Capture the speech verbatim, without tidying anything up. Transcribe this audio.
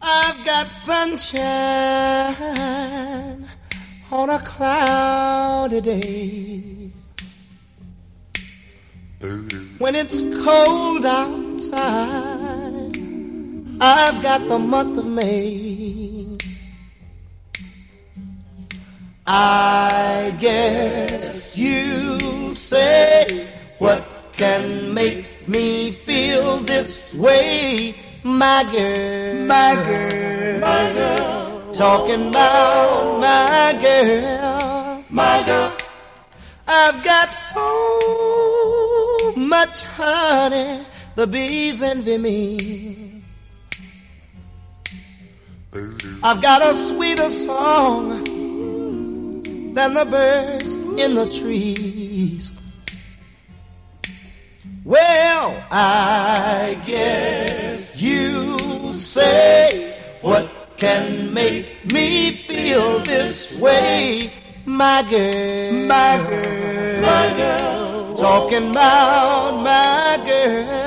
I've got sunshine on a cloudy day. When it's cold outside, I've got the month of May. I guess you say, what can make me feel this way? My girl, my girl, my girl, talking about my girl, my girl. I've got so much honey, the bees envy me. I've got a sweeter song than the birds in the trees. Well, I guess you say, what can make me feel this way? My girl, my girl, my girl, talking about my girl.